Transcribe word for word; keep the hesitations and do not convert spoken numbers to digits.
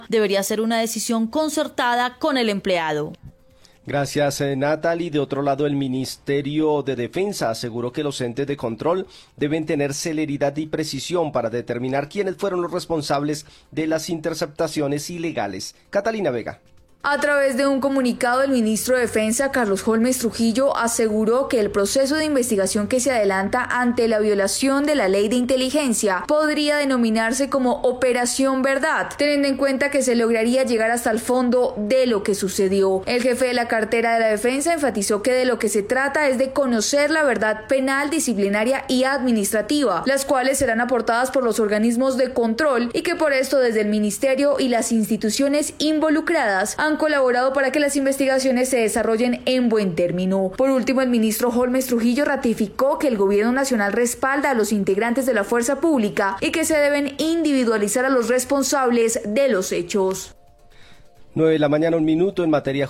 debería ser una decisión concertada con el empleado. Gracias, Natalie. De otro lado, el Ministerio de Defensa aseguró que los entes de control deben tener celeridad y precisión para determinar quiénes fueron los responsables de las interceptaciones ilegales. Catalina Vega. A través de un comunicado, el ministro de Defensa, Carlos Holmes Trujillo, aseguró que el proceso de investigación que se adelanta ante la violación de la ley de inteligencia podría denominarse como Operación Verdad, teniendo en cuenta que se lograría llegar hasta el fondo de lo que sucedió. El jefe de la cartera de la Defensa enfatizó que de lo que se trata es de conocer la verdad penal, disciplinaria y administrativa, las cuales serán aportadas por los organismos de control y que por esto desde el ministerio y las instituciones involucradas han han colaborado para que las investigaciones se desarrollen en buen término. Por último, el ministro Holmes Trujillo ratificó que el gobierno nacional respalda a los integrantes de la fuerza pública y que se deben individualizar a los responsables de los hechos. nueve de la mañana, un minuto. En materia